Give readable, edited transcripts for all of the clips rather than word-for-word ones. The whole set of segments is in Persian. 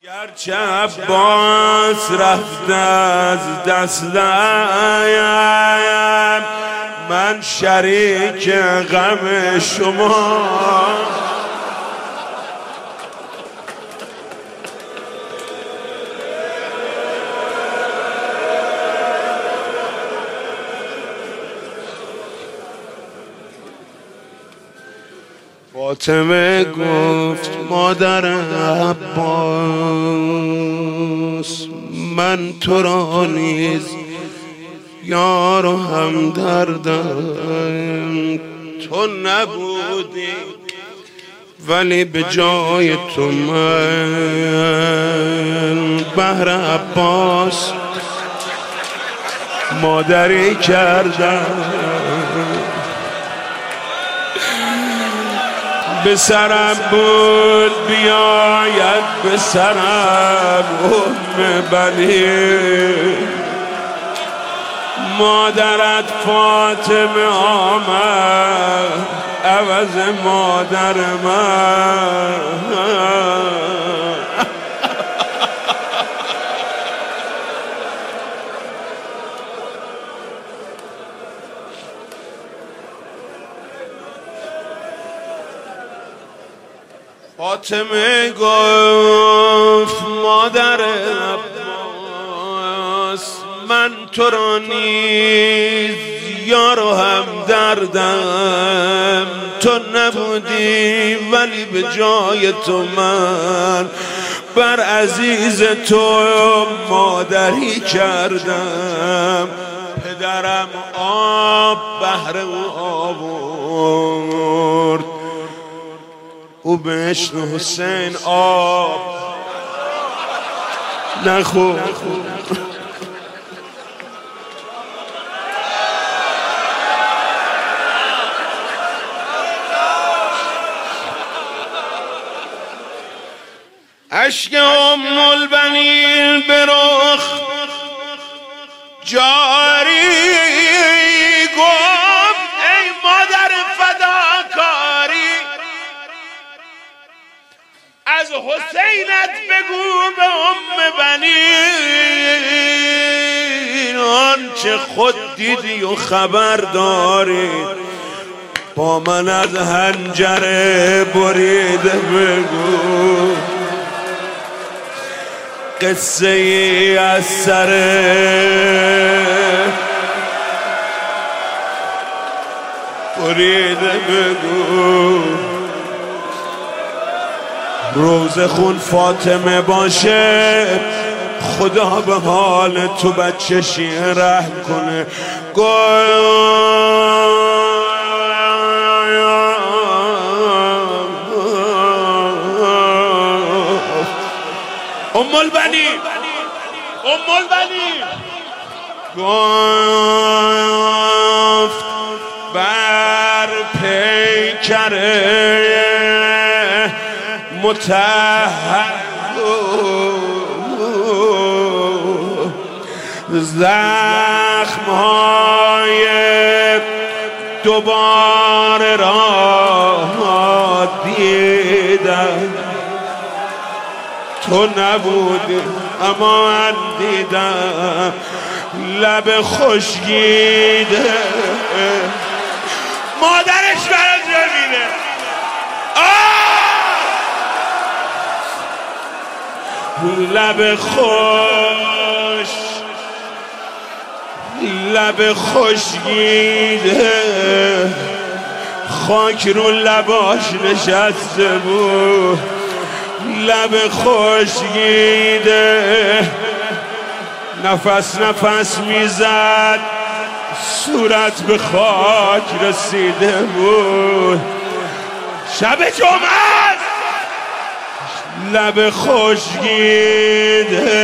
گرچه عباس رفت از دستم، من شریک غم شما. فاطمه گفت مادر عباس، من تو را نیز یار و همدردم. تو نبودی ولی به جای تو من بهر عباس مادری کردم. به سرم بود بیاید به سرم ام بنی، مادرت فاطمه آمد عوض مادر من. فاطمه گفت مادر عباس، من تو را نیز یار و همدردم. تو نبودی ولی به جای تو من بر عزیز تو مادری کردم. پدرم آب بهر او آورد، او بهشت حسین آب نخورد. اشک ام البنین به رخ جاری گفت ای مادر فداکاری، از حسینت بگو به ام بنین آنچه خود دیدی و خبر داری، با من از حنجره بریده بگو. قصه ای از سر بریده بگو. روز خون فاطمه باشه، خدا به حال تو بچه شیعه رحم کنه. ام البنین گفت بر پیکر مطهر زخم‌های دوباره را دیدم. تو نبودی اما من دیدم لب خشکیده مادرش برات ببینه. لب خشکیده خاک رو لباش نشسته بود. لب خشکیده نفس نفس میزد، صورت به خاک رسیده بود. شب جمعه لب خشکیده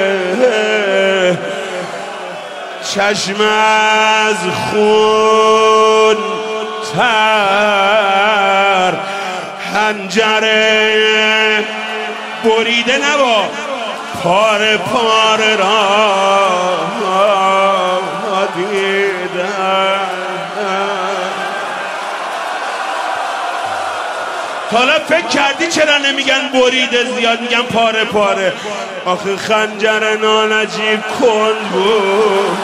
چشم از خون تر، حنجره بریده نبا پاره پاره را دیدم. حالا فکر کردی چرا نمیگن بریده زیاد میگن پاره پاره؟ آخه خنجر نانجیب کند بود.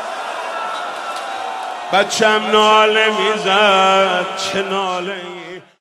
بچم ناله میزد چه ناله ای